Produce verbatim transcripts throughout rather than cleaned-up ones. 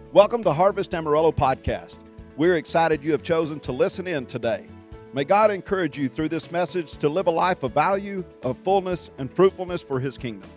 Welcome to Harvest Amarillo Podcast. We're excited you have chosen to listen in today. May God encourage you through this message to live a life of value, of fullness, and fruitfulness for His kingdom.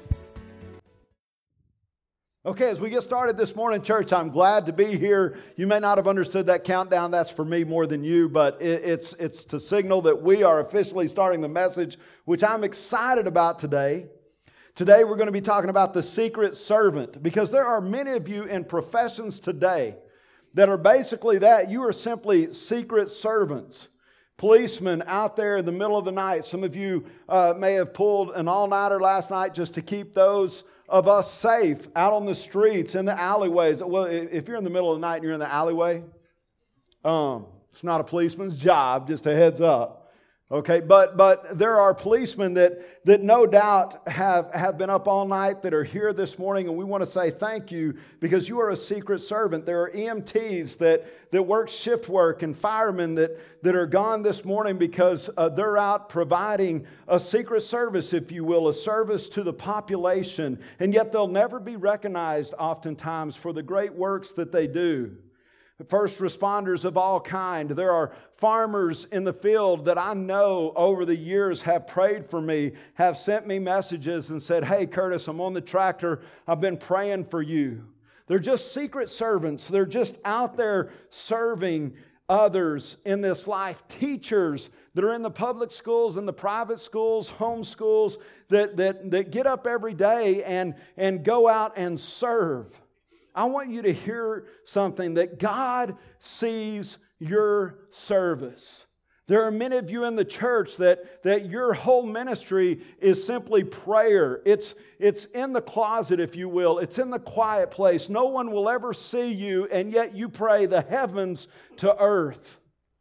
Okay, as we get started this morning, church, I'm glad to be here. You may not have understood that countdown. That's for me more than you, but it, it's, it's to signal that we are officially starting the message, which I'm excited about today. Today we're going to be talking about the secret servant, because there are many of you in professions today that are basically that. You are simply secret servants. Policemen out there in the middle of the night. Some of you uh, may have pulled an all-nighter last night just to keep those of us safe out on the streets, in the alleyways. Well, if you're in the middle of the night and you're in the alleyway, um, it's not a policeman's job, just a heads up. Okay, but but there are policemen that that no doubt have, have been up all night, that are here this morning, and we want to say thank you, because you are a secret servant. There are E M Ts that, that work shift work, and firemen that, that are gone this morning because uh, they're out providing a secret service, if you will, a service to the population, and yet they'll never be recognized oftentimes for the great works that they do. First responders of all kind. There are farmers in the field that I know over the years have prayed for me, have sent me messages and said, "Hey, Curtis, I'm on the tractor. I've been praying for you." They're just secret servants. They're just out there serving others in this life. Teachers that are in the public schools and the private schools, home schools, that, that, that get up every day and, and go out and serve. I want you to hear something, that God sees your service. There are many of you in the church that, that your whole ministry is simply prayer. It's, it's in the closet, if you will. It's in the quiet place. No one will ever see you, and yet you pray the heavens to earth.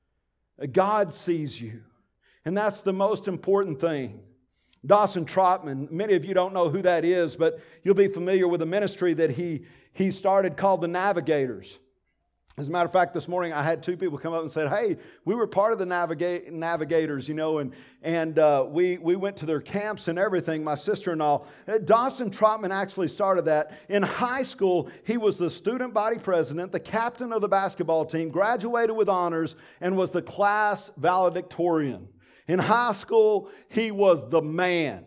God sees you, and that's the most important thing. Dawson Trotman, many of you don't know who that is, but you'll be familiar with a ministry that he, he started called the Navigators. As a matter of fact, this morning I had two people come up and said, "Hey, we were part of the Navigate, Navigators, you know, and, and uh, we, we went to their camps and everything, my sister-in-law." Dawson Trotman actually started that. In high school, he was the student body president, the captain of the basketball team, graduated with honors, and was the class valedictorian. In high school, he was the man.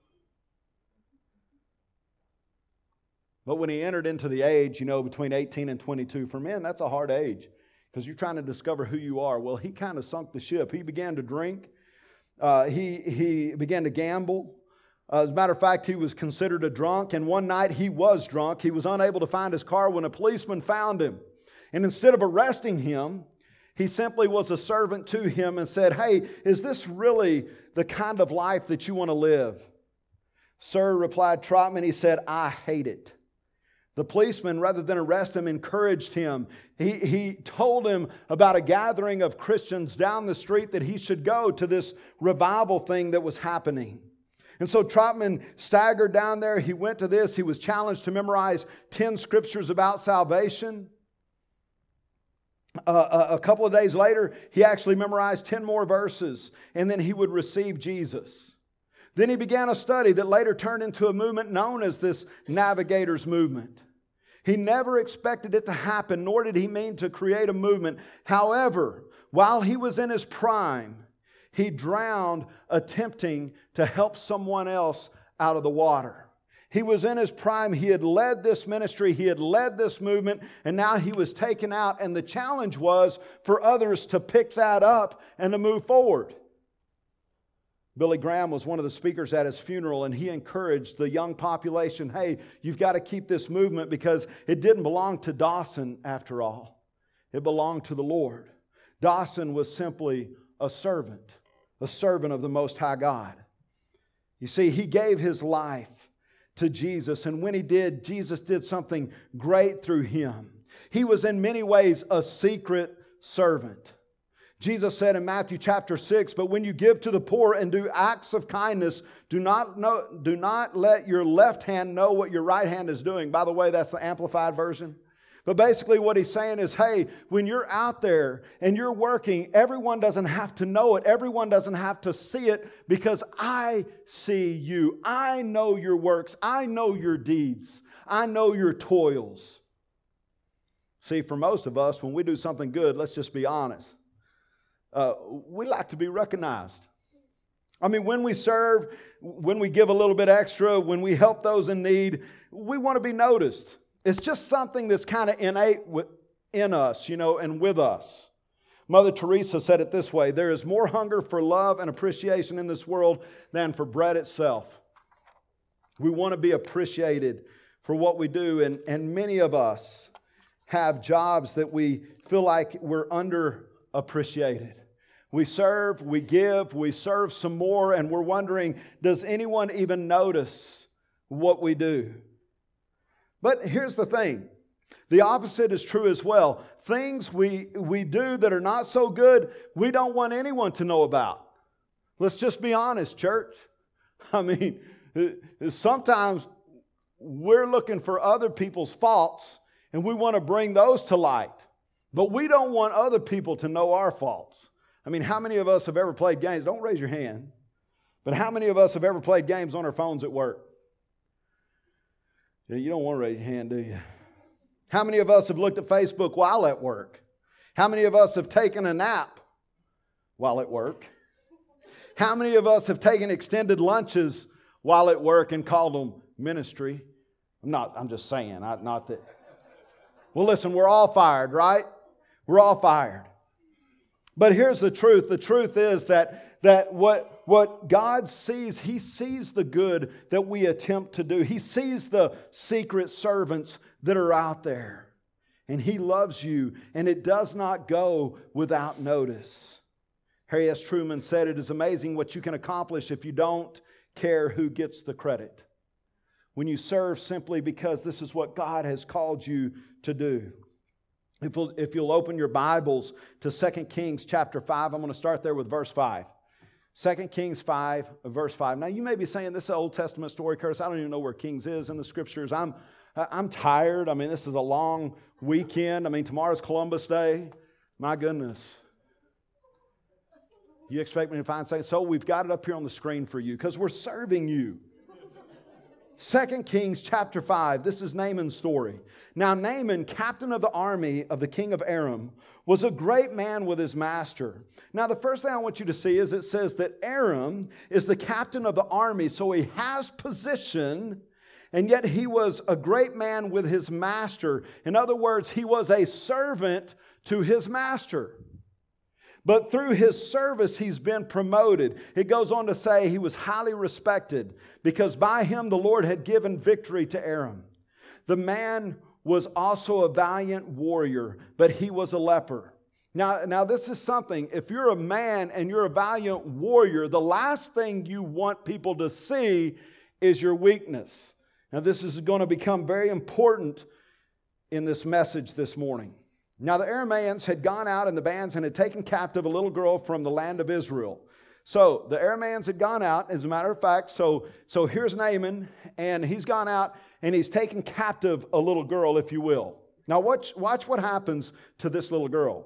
But when he entered into the age, you know, between eighteen and twenty-two, for men, that's a hard age, because you're trying to discover who you are. Well, he kind of sunk the ship. He began to drink. Uh, he, he began to gamble. Uh, as a matter of fact, he was considered a drunk, and one night he was drunk. He was unable to find his car when a policeman found him. And instead of arresting him, he simply was a servant to him and said, "Hey, is this really the kind of life that you want to live?" "Sir," replied Trotman, he said, "I hate it." The policeman, rather than arrest him, encouraged him. He, he told him about a gathering of Christians down the street, that he should go to this revival thing that was happening. And so Trotman staggered down there. He went to this. He was challenged to memorize ten scriptures about salvation. Uh, a, a couple of days later, he actually memorized ten more verses, and then he would receive Jesus. Then he began a study that later turned into a movement known as this Navigators movement. He never expected it to happen, nor did he mean to create a movement. However, while he was in his prime, he drowned attempting to help someone else out of the water. He was in his prime. He had led this ministry. He had led this movement, and now he was taken out. And the challenge was for others to pick that up and to move forward. Billy Graham was one of the speakers at his funeral, and he encouraged the young population, "Hey, you've got to keep this movement, because it didn't belong to Dawson after all. It belonged to the Lord." Dawson was simply a servant, a servant of the Most High God. You see, he gave his life to Jesus, and when he did, Jesus did something great through him. He was in many ways a secret servant. Jesus said in Matthew chapter six, "But when you give to the poor and do acts of kindness, do not know, do not let your left hand know what your right hand is doing." By the way, that's the Amplified version. But basically what he's saying is, hey, when you're out there and you're working, everyone doesn't have to know it. Everyone doesn't have to see it, because I see you. I know your works. I know your deeds. I know your toils. See, for most of us, when we do something good, let's just be honest, uh, we like to be recognized. I mean, when we serve, when we give a little bit extra, when we help those in need, we want to be noticed. It's just something that's kind of innate in us, you know, and with us. Mother Teresa said it this way: there is more hunger for love and appreciation in this world than for bread itself. We want to be appreciated for what we do, and, and many of us have jobs that we feel like we're underappreciated. We serve, we give, we serve some more, and we're wondering, does anyone even notice what we do? But here's the thing. The opposite is true as well. Things we, we do that are not so good, we don't want anyone to know about. Let's just be honest, church. I mean, sometimes we're looking for other people's faults, and we want to bring those to light. But we don't want other people to know our faults. I mean, how many of us have ever played games? Don't raise your hand. But how many of us have ever played games on our phones at work? Yeah, you don't want to raise your hand, do you? How many of us have looked at Facebook while at work? How many of us have taken a nap while at work? How many of us have taken extended lunches while at work and called them ministry? I'm not, I'm just saying, not, not that. Well, listen, we're all fired, right? We're all fired. But here's the truth. The truth is that, that what, what God sees, He sees the good that we attempt to do. He sees the secret servants that are out there. And He loves you, and it does not go without notice. Harry S. Truman said, it is amazing what you can accomplish if you don't care who gets the credit. When you serve simply because this is what God has called you to do. If you'll, if you'll open your Bibles to Second Kings chapter five, I'm going to start there with verse five. Second Kings five, verse five. Now you may be saying, this is an Old Testament story, Curtis. I don't even know where Kings is in the Scriptures. I'm, I'm tired. I mean, this is a long weekend. I mean, tomorrow's Columbus Day. My goodness. You expect me to find something? So we've got it up here on the screen for you because we're serving you. Second Kings chapter five, this is Naaman's story. Now Naaman, captain of the army of the king of Aram, was a great man with his master. Now the first thing I want you to see is it says that Aram is the captain of the army, so he has position, and yet he was a great man with his master. In other words, he was a servant to his master. But through his service, he's been promoted. It goes on to say he was highly respected because by him the Lord had given victory to Aram. The man was also a valiant warrior, but he was a leper. Now, now this is something, if you're a man and you're a valiant warrior, the last thing you want people to see is your weakness. Now, this is going to become very important in this message this morning. Now the Arameans had gone out in the bands and had taken captive a little girl from the land of Israel. So the Arameans had gone out, as a matter of fact, so, so here's Naaman, and he's gone out and he's taken captive a little girl, if you will. Now watch, watch what happens to this little girl.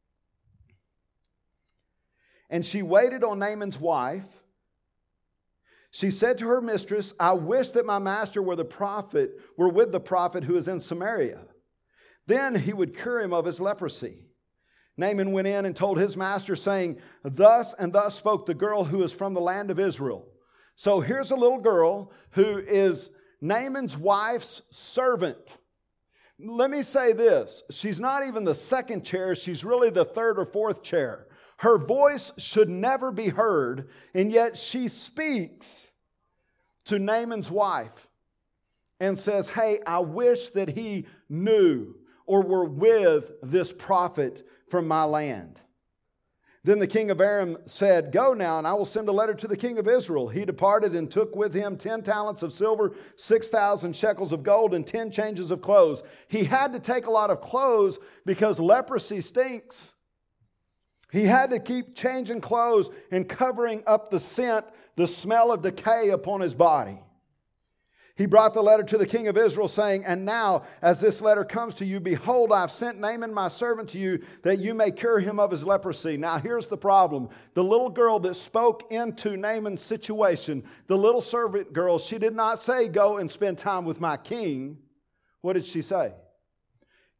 And she waited on Naaman's wife. She said to her mistress, I wish that my master were the prophet, were with the prophet who is in Samaria. Then he would cure him of his leprosy. Naaman went in and told his master, saying, Thus and thus spoke the girl who is from the land of Israel. So here's a little girl who is Naaman's wife's servant. Let me say this. She's not even the second chair. She's really the third or fourth chair. Her voice should never be heard, and yet she speaks to Naaman's wife and says, hey, I wish that he knew or were with this prophet from my land. Then the king of Aram said, Go now, and I will send a letter to the king of Israel. He departed and took with him ten talents of silver, six thousand shekels of gold, and ten changes of clothes. He had to take a lot of clothes because leprosy stinks. He had to keep changing clothes and covering up the scent, the smell of decay upon his body. He brought the letter to the king of Israel, saying, And now, as this letter comes to you, behold, I've sent Naaman my servant to you, that you may cure him of his leprosy. Now, here's the problem. The little girl that spoke into Naaman's situation, the little servant girl, she did not say, Go and spend time with my king. What did she say?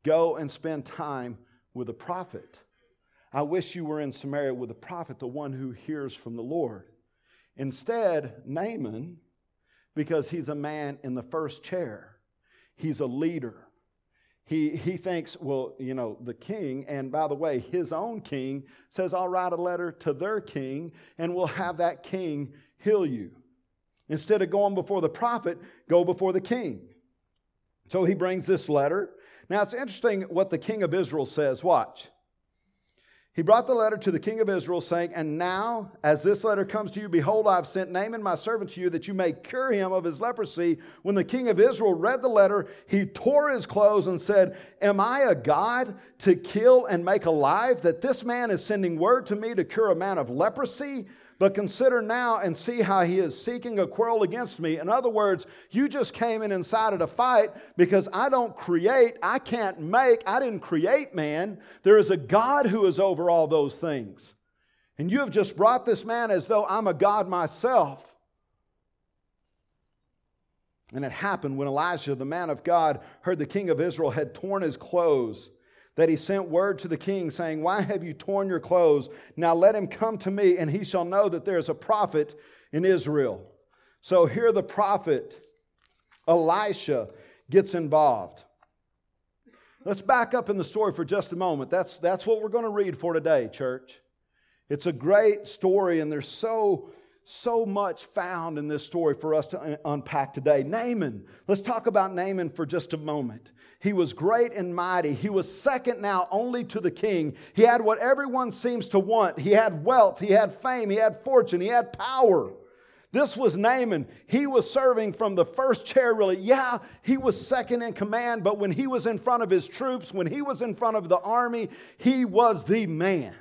Go and spend time with a prophet. I wish you were in Samaria with a prophet, the one who hears from the Lord. Instead, Naaman, because he's a man in the first chair, he's a leader. He, he thinks, well, you know, the king, and by the way, his own king says, I'll write a letter to their king, and we'll have that king heal you. Instead of going before the prophet, go before the king. So he brings this letter. Now, it's interesting what the king of Israel says. Watch. He brought the letter to the king of Israel, saying, and now, as this letter comes to you, behold, I have sent Naaman my servant to you, that you may cure him of his leprosy. When the king of Israel read the letter, he tore his clothes and said, am I a God to kill and make alive, that this man is sending word to me to cure a man of leprosy? But consider now and see how he is seeking a quarrel against me. In other words, you just came in and incited a fight because I don't create, I can't make, I didn't create man. There is a God who is over all those things. And you have just brought this man as though I'm a God myself. And it happened when Elijah, the man of God, heard the king of Israel had torn his clothes, that he sent word to the king, saying, why have you torn your clothes? Now let him come to me, and he shall know that there is a prophet in Israel. So here the prophet, Elisha, gets involved. Let's back up in the story for just a moment. That's, that's what we're going to read for today, church. It's a great story, and there's so, so much found in this story for us to unpack today. Naaman. Let's talk about Naaman for just a moment. He was great and mighty. He was second now only to the king. He had what everyone seems to want. He had wealth. He had fame. He had fortune. He had power. This was Naaman. He was serving from the first chair, really. Yeah, he was second in command, but when he was in front of his troops, when he was in front of the army, he was the man.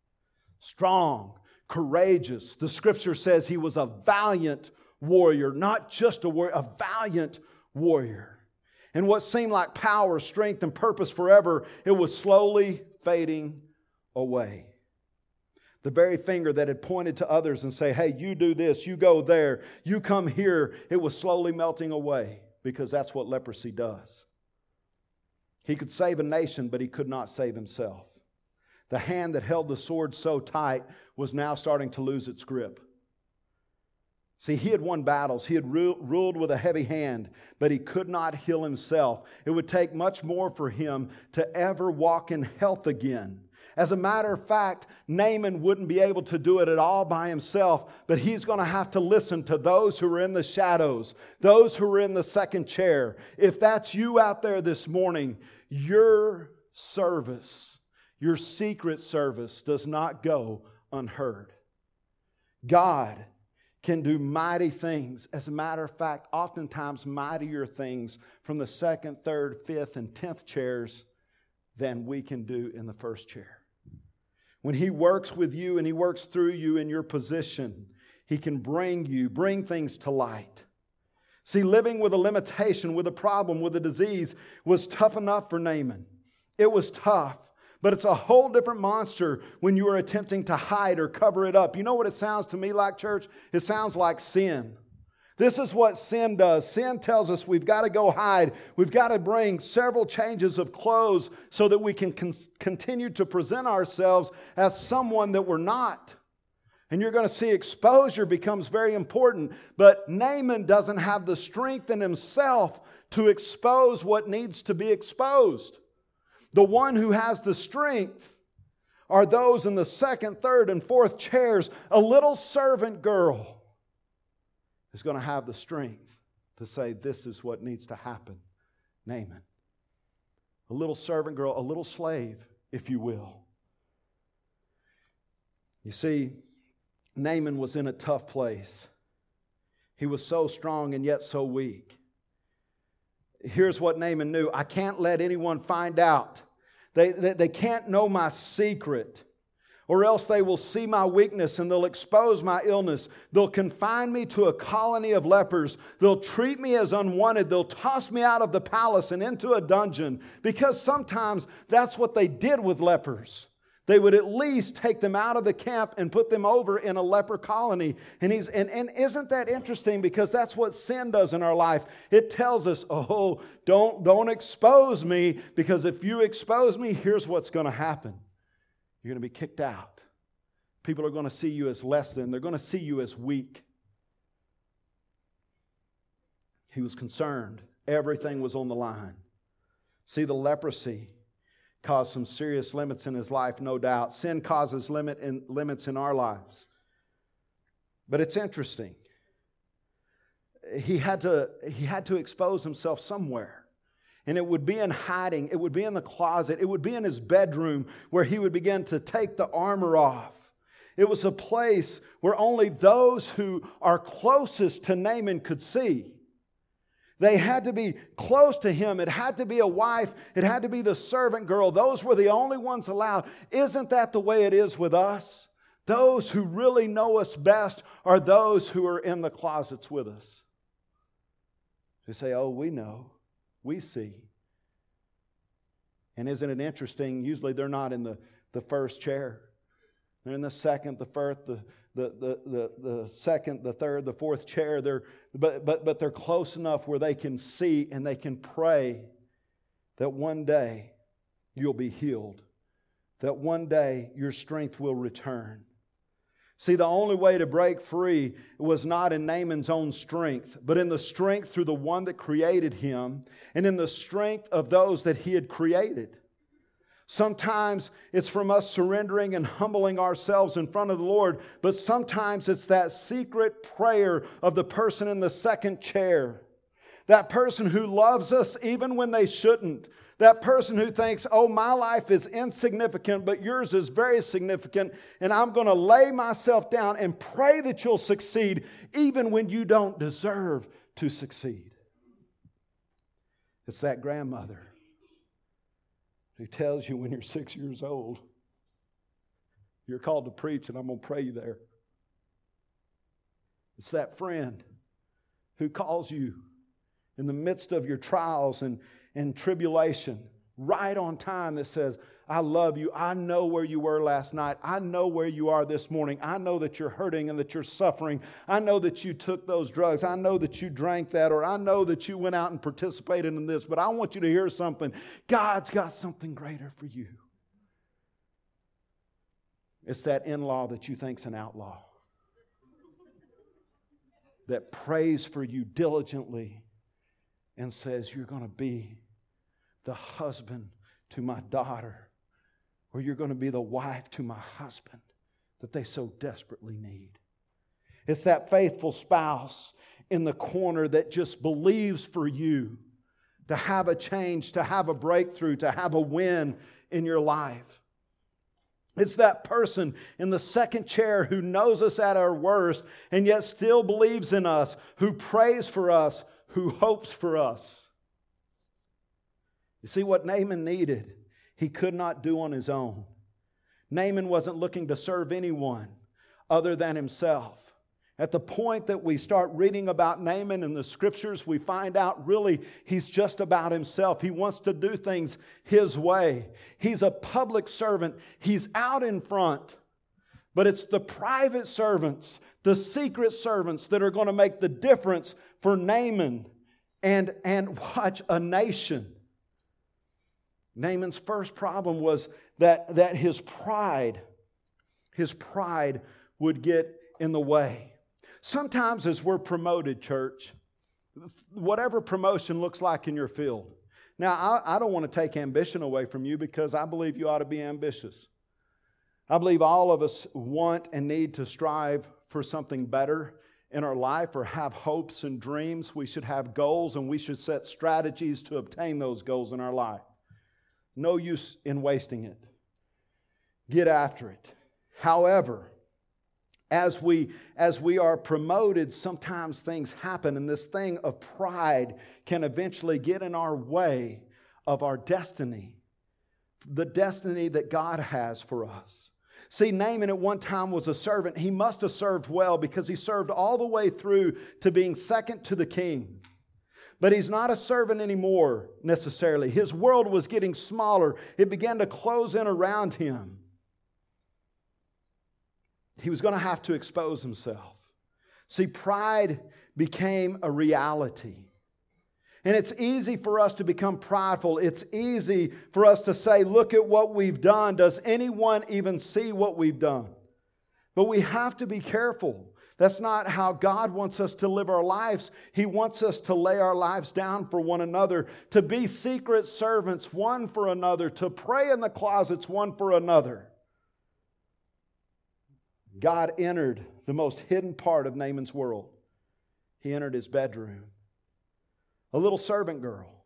Strong, courageous. The scripture says he was a valiant warrior, not just a warrior, a valiant warrior. And what seemed like power, strength, and purpose forever, it was slowly fading away. The very finger that had pointed to others and say, hey, you do this, you go there, you come here, it was slowly melting away, because that's what leprosy does. He could save a nation, but he could not save himself. The hand that held the sword so tight was now starting to lose its grip. See, he had won battles. He had ruled with a heavy hand, but he could not heal himself. It would take much more for him to ever walk in health again. As a matter of fact, Naaman wouldn't be able to do it at all by himself, but he's going to have to listen to those who are in the shadows, those who are in the second chair. If that's you out there this morning, your service, your secret service does not go unheard. God can do mighty things. As a matter of fact, oftentimes mightier things from the second, third, fifth, and tenth chairs than we can do in the first chair. When He works with you and He works through you in your position, He can bring you, bring things to light. See, living with a limitation, with a problem, with a disease was tough enough for Naaman. It was tough. But it's a whole different monster when you are attempting to hide or cover it up. You know what it sounds to me like, church? It sounds like sin. This is what sin does. Sin tells us we've got to go hide. We've got to bring several changes of clothes so that we can con- continue to present ourselves as someone that we're not. And you're going to see exposure becomes very important. But Naaman doesn't have the strength in himself to expose what needs to be exposed. The one who has the strength are those in the second, third, and fourth chairs. A little servant girl is going to have the strength to say, this is what needs to happen. Naaman. A little servant girl, a little slave, if you will. You see, Naaman was in a tough place. He was so strong and yet so weak. Here's what Naaman knew. I can't let anyone find out. They, they, they can't know my secret. Or else they will see my weakness and they'll expose my illness. They'll confine me to a colony of lepers. They'll treat me as unwanted. They'll toss me out of the palace and into a dungeon. Because sometimes that's what they did with lepers. they would at least take them out of the camp and put them over in a leper colony. And, he's, and, and isn't that interesting? Because that's what sin does in our life. It tells us, oh, don't, don't expose me, because if you expose me, here's what's going to happen. You're going to be kicked out. People are going to see you as less than. They're going to see you as weak. He was concerned. Everything was on the line. See, the leprosy caused some serious limits in his life, no doubt. Sin causes limit in, limits in our lives. But it's interesting. He had to, he had to expose himself somewhere. And it would be in hiding. It would be in the closet. It would be in his bedroom where he would begin to take the armor off. It was a place where only those who are closest to Naaman could see. They had to be close to him. It had to be a wife. It had to be the servant girl. Those were the only ones allowed. Isn't that the way it is with us? Those who really know us best are those who are in the closets with us. Who say, oh, we know. We see. And isn't it interesting? Usually they're not in the, the first chair. They're in the second, the first, the The, the, the, the second, the third, the fourth chair. They're, but, but, but they're close enough where they can see and they can pray that one day you'll be healed. That one day your strength will return. See, the only way to break free was not in Naaman's own strength, but in the strength through the one that created him and in the strength of those that he had created. Sometimes it's from us surrendering and humbling ourselves in front of the Lord, but sometimes it's that secret prayer of the person in the second chair. That person who loves us even when they shouldn't. That person who thinks, oh, my life is insignificant, but yours is very significant, and I'm going to lay myself down and pray that you'll succeed even when you don't deserve to succeed. It's that grandmother who tells you when you're six years old, you're called to preach and I'm going to pray you there. It's that friend who calls you in the midst of your trials and, and tribulation, right on time, that says, I love you. I know where you were last night. I know where you are this morning. I know that you're hurting and that you're suffering. I know that you took those drugs. I know that you drank that, or I know that you went out and participated in this, but I want you to hear something. God's got something greater for you. It's that in-law that you think's an outlaw, that prays for you diligently and says, you're going to be the husband to my daughter, or you're going to be the wife to my husband that they so desperately need. It's that faithful spouse in the corner that just believes for you to have a change, to have a breakthrough, to have a win in your life. It's that person in the second chair who knows us at our worst and yet still believes in us, who prays for us, who hopes for us. You see, what Naaman needed, he could not do on his own. Naaman wasn't looking to serve anyone other than himself. At the point that we start reading about Naaman in the Scriptures, we find out really he's just about himself. He wants to do things his way. He's a public servant. He's out in front. But it's the private servants, the secret servants, that are going to make the difference for Naaman and, and watch, a nation. Naaman's first problem was that, that his pride, his pride would get in the way. Sometimes as we're promoted, church, whatever promotion looks like in your field. Now, I, I don't want to take ambition away from you, because I believe you ought to be ambitious. I believe all of us want and need to strive for something better in our life, or have hopes and dreams. We should have goals, and we should set strategies to obtain those goals in our life. No use in wasting it. Get after it. However, as we, as we are promoted, sometimes things happen, and this thing of pride can eventually get in our way of our destiny, the destiny that God has for us. See, Naaman at one time was a servant. He must have served well, because he served all the way through to being second to the king. But he's not a servant anymore, necessarily. His world was getting smaller. It began to close in around him. he was going to have to expose himself. See, pride became a reality. And it's easy for us to become prideful. It's easy for us to say, look at what we've done. Does anyone even see what we've done? But we have to be careful. That's not how God wants us to live our lives. He wants us to lay our lives down for one another, to be secret servants one for another, to pray in the closets one for another. God entered the most hidden part of Naaman's world. He entered his bedroom. A little servant girl.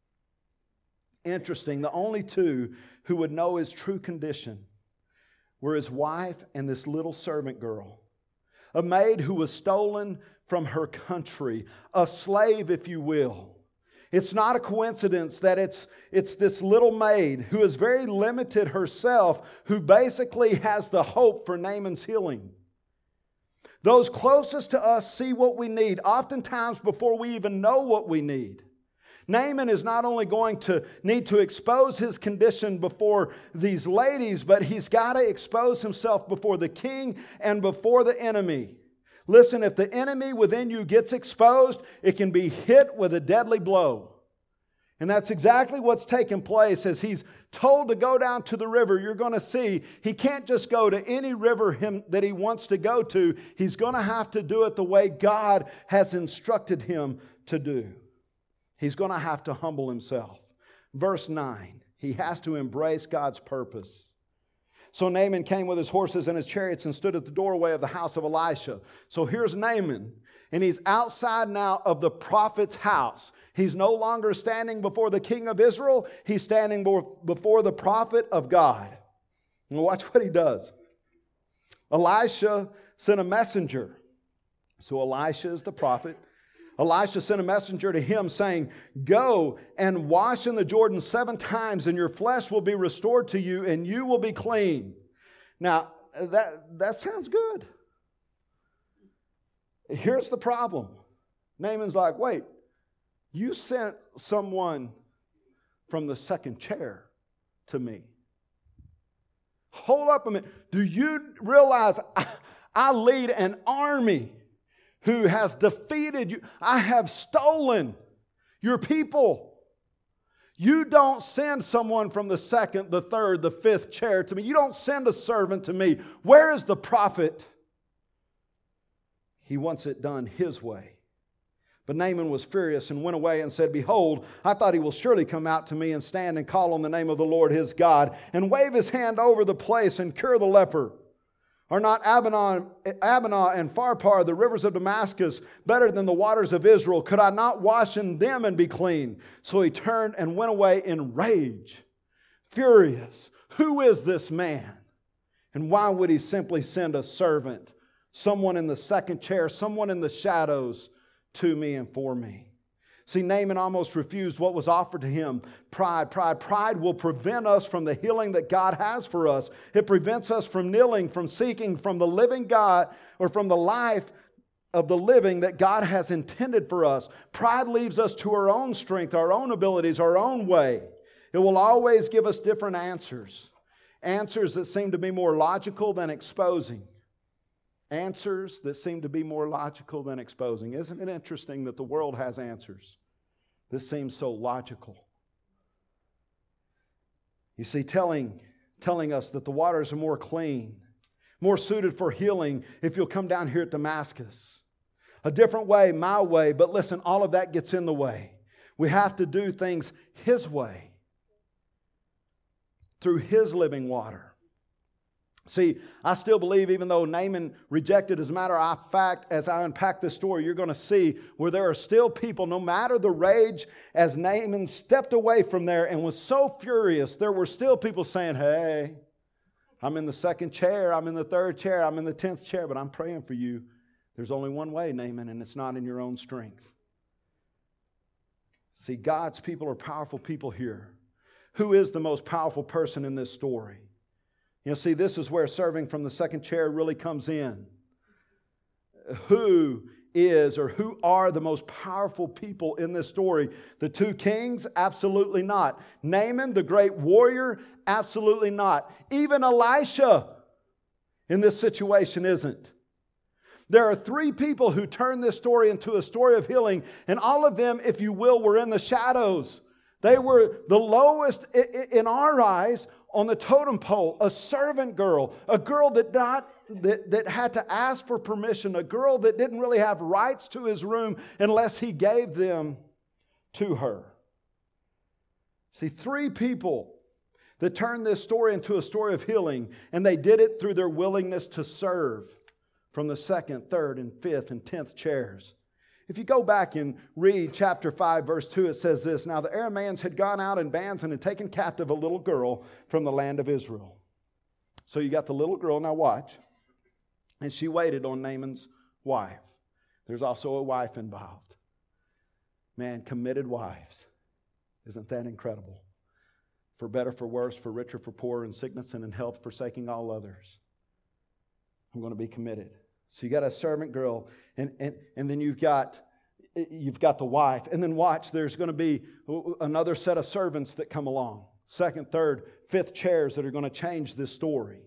Interesting, the only two who would know his true condition were his wife and this little servant girl. A maid who was stolen from her country, a slave, if you will. It's not a coincidence that it's, it's this little maid who is very limited herself, who basically has the hope for Naaman's healing. Those closest to us see what we need, oftentimes before we even know what we need. Naaman is not only going to need to expose his condition before these ladies, but he's got to expose himself before the king and before the enemy. Listen, if the enemy within you gets exposed, it can be hit with a deadly blow. And that's exactly what's taking place as he's told to go down to the river. You're going to see he can't just go to any river him, that he wants to go to. He's going to have to do it the way God has instructed him to do. He's going to have to humble himself. Verse nine, he has to embrace God's purpose. So Naaman came with his horses and his chariots and stood at the doorway of the house of Elisha. So here's Naaman, and he's outside now of the prophet's house. He's no longer standing before the king of Israel. He's standing before the prophet of God. And watch what he does. Elisha sent a messenger. So Elisha is the prophet. Elisha sent a messenger to him saying, go and wash in the Jordan seven times and your flesh will be restored to you and you will be clean. Now, that, that sounds good. Here's the problem. Naaman's like, wait, you sent someone from the second chair to me. Hold up a minute. Do you realize I, I lead an army who has defeated you? I have stolen your people. You don't send someone from the second, the third, the fifth chair to me. You don't send a servant to me. Where is the prophet? He wants it done his way. But Naaman was furious and went away and said, behold, I thought he will surely come out to me and stand and call on the name of the Lord his God and wave his hand over the place and cure the leper. Are not Abana, Abana and Pharpar, the rivers of Damascus, better than the waters of Israel? Could I not wash in them and be clean? So he turned and went away in rage, furious. Who is this man? And why would he simply send a servant, someone in the second chair, someone in the shadows, to me and for me? See, Naaman almost refused what was offered to him. Pride, pride, pride will prevent us from the healing that God has for us. It prevents us from kneeling, from seeking, from the living God, or from the life of the living that God has intended for us. Pride leaves us to our own strength, our own abilities, our own way. It will always give us different answers. Answers that seem to be more logical than exposing. Answers that seem to be more logical than exposing. Isn't it interesting that the world has answers? This seems so logical. You see, telling, telling us that the waters are more clean, more suited for healing if you'll come down here at Damascus. A different way, my way, but listen, all of that gets in the way. We have to do things his way, through his living water. See, I still believe even though Naaman rejected, as a matter of fact, as I unpack this story, you're going to see where there are still people, no matter the rage, as Naaman stepped away from there and was so furious, there were still people saying, hey, I'm in the second chair, I'm in the third chair, I'm in the tenth chair, but I'm praying for you. There's only one way, Naaman, and it's not in your own strength. See, God's people are powerful people here. Who is the most powerful person in this story? You know, see, this is where serving from the second chair really comes in. Who is or who are the most powerful people in this story? The two kings? Absolutely not. Naaman, the great warrior? Absolutely not. Even Elisha. in this situation isn't. There are three people who turn this story into a story of healing, and all of them, if you will, were in the shadows. They were the lowest in our eyes on the totem pole. A servant girl, a girl that, not, that, that had to ask for permission, a girl that didn't really have rights to his room unless he gave them to her. See, three people that turned this story into a story of healing, and they did it through their willingness to serve from the second, third, and fifth, and tenth chairs. If you go back and read chapter five, verse two, it says this, "Now the Arameans had gone out in bands and had taken captive a little girl from the land of Israel." So you got the little girl, now watch. And she waited on Naaman's wife. There's also a wife involved. Man, committed wives. Isn't that incredible? For better, for worse, for richer, for poorer, in sickness and in health, forsaking all others. I'm going to be committed. So you got a servant girl, and, and, and then you've got, you've got the wife. And then watch, there's going to be another set of servants that come along. Second, third, fifth chairs that are going to change this story.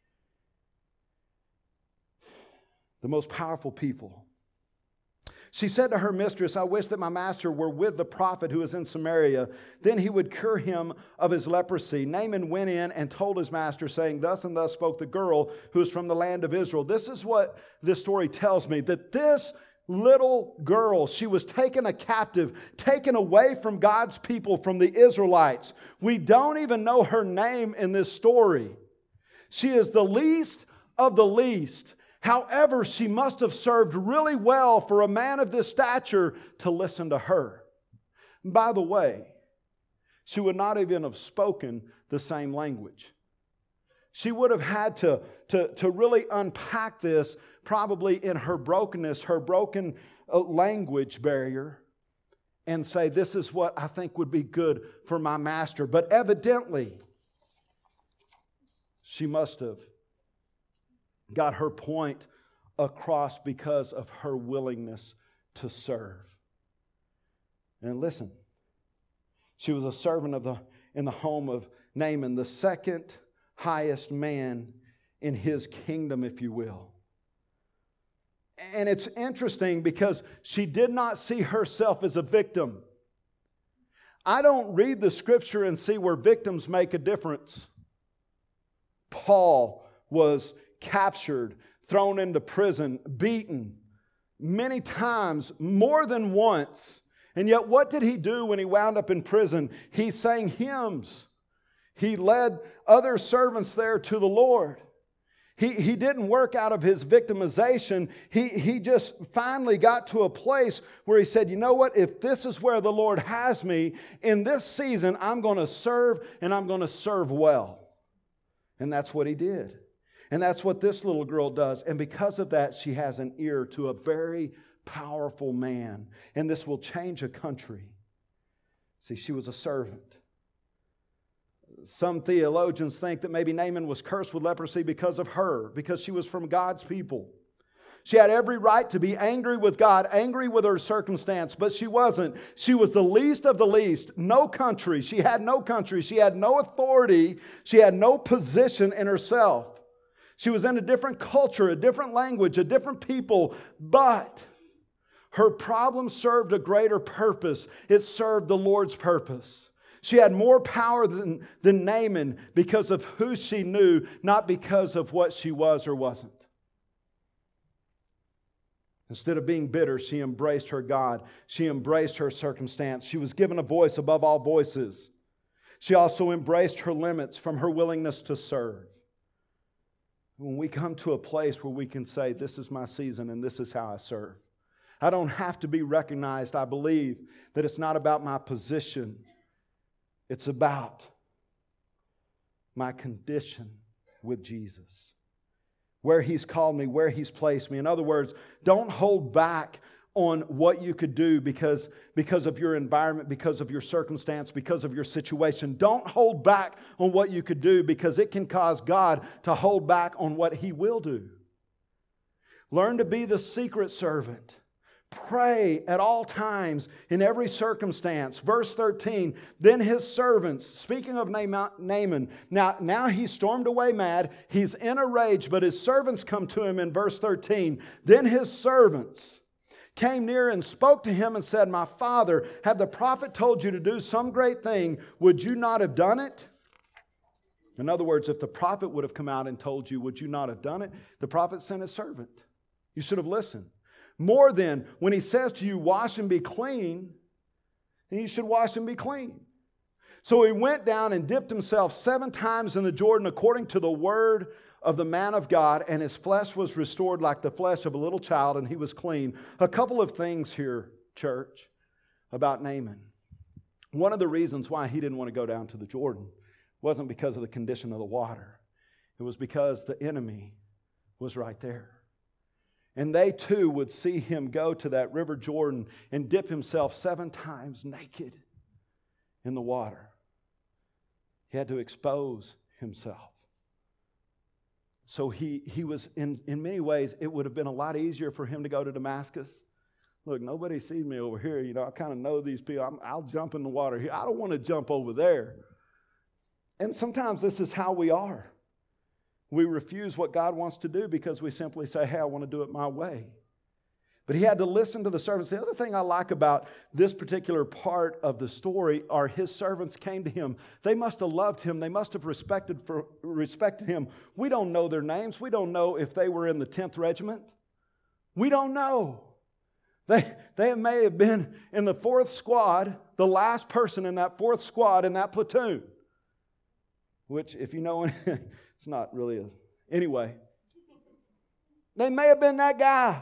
The most powerful people. She said to her mistress, "I wish that my master were with the prophet who is in Samaria. Then he would cure him of his leprosy." Naaman went in and told his master, saying, "Thus and thus spoke the girl who is from the land of Israel." This is what this story tells me, that this little girl, she was taken a captive, taken away from God's people, from the Israelites. We don't even know her name in this story. She is the least of the least. However, she must have served really well for a man of this stature to listen to her. By the way, she would not even have spoken the same language. She would have had to, to, to really unpack this probably in her brokenness, her broken language barrier, and say, this is what I think would be good for my master. But evidently, she must have got her point across because of her willingness to serve. And listen, she was a servant of the in the home of Naaman, the second highest man in his kingdom, if you will. And it's interesting because she did not see herself as a victim. I don't read the scripture and see where victims make a difference. Paul was captured, thrown into prison, beaten many times, more than once. And yet what did he do when he wound up in prison? He sang hymns. He led other servants there to the Lord. He, he didn't work out of his victimization. He, he just finally got to a place where he said, you know what? If this is where the Lord has me, in this season, I'm going to serve, and I'm going to serve well. And that's what he did. And that's what this little girl does. And because of that, she has an ear to a very powerful man. And this will change a country. See, she was a servant. Some theologians think that maybe Naaman was cursed with leprosy because of her, because she was from God's people. She had every right to be angry with God, angry with her circumstance, but she wasn't. She was the least of the least. No country. She had no country. She had no authority. She had no position in herself. She was in a different culture, a different language, a different people, but her problem served a greater purpose. It served the Lord's purpose. She had more power than, than Naaman because of who she knew, not because of what she was or wasn't. Instead of being bitter, she embraced her God. She embraced her circumstance. She was given a voice above all voices. She also embraced her limits from her willingness to serve. When we come to a place where we can say, this is my season and this is how I serve. I don't have to be recognized. I believe that it's not about my position. It's about my condition with Jesus. Where He's called me, where He's placed me. In other words, don't hold back on what you could do because, because of your environment, because of your circumstance, because of your situation. Don't hold back on what you could do because it can cause God to hold back on what He will do. Learn to be the secret servant. Pray at all times in every circumstance. Verse thirteen, then his servants, speaking of Naaman, now, now he stormed away mad. He's in a rage, but his servants come to him in verse thirteen. Then his servants came near and spoke to him and said, my father, had the prophet told you to do some great thing, would you not have done it? In other words, if the prophet would have come out and told you, would you not have done it? The prophet sent his servant. You should have listened. More than when he says to you, wash and be clean, then you should wash and be clean. So he went down and dipped himself seven times in the Jordan according to the word of the man of God, and his flesh was restored like the flesh of a little child, and he was clean. A couple of things here, church, about Naaman. One of the reasons why he didn't want to go down to the Jordan wasn't because of the condition of the water. It was because the enemy was right there. And they too would see him go to that river Jordan and dip himself seven times naked in the water. He had to expose himself. So he, he was, in, in many ways, it would have been a lot easier for him to go to Damascus. Look, nobody sees me over here. You know, I kind of know these people. I'm, I'll jump in the water here. I don't want to jump over there. And sometimes this is how we are. We refuse what God wants to do because we simply say, hey, I want to do it my way. But he had to listen to the servants. The other thing I like about this particular part of the story are his servants came to him. They must have loved him. They must have respected, for, respected him. We don't know their names. We don't know if they were in the tenth regiment. We don't know. They, they may have been in the fourth squad, the last person in that fourth squad in that platoon. Which, if you know, it's not really a... Anyway, they may have been that guy.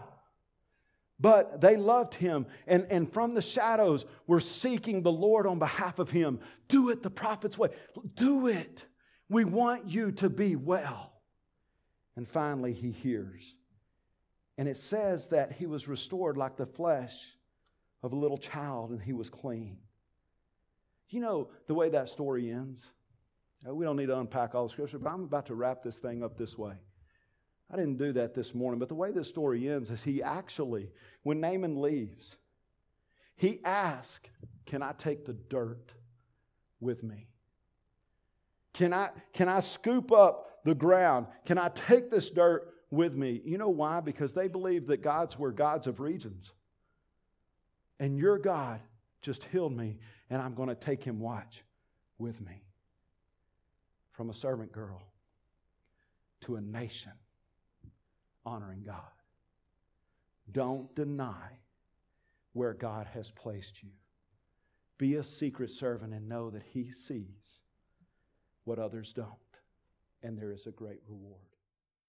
But they loved him, and, and from the shadows were seeking the Lord on behalf of him. Do it the prophet's way. Do it. We want you to be well. And finally, he hears. And it says that he was restored like the flesh of a little child, and he was clean. You know the way that story ends? We don't need to unpack all the scripture, but I'm about to wrap this thing up this way. I didn't do that this morning, but the way this story ends is he actually, when Naaman leaves, he asks, can I take the dirt with me? Can I, can I scoop up the ground? Can I take this dirt with me? You know why? Because they believe that gods were gods of regions. And your God just healed me, and I'm going to take him, watch, with me. From a servant girl to a nation honoring God. Don't deny where God has placed you. Be a secret servant and know that he sees what others don't. And there is a great reward.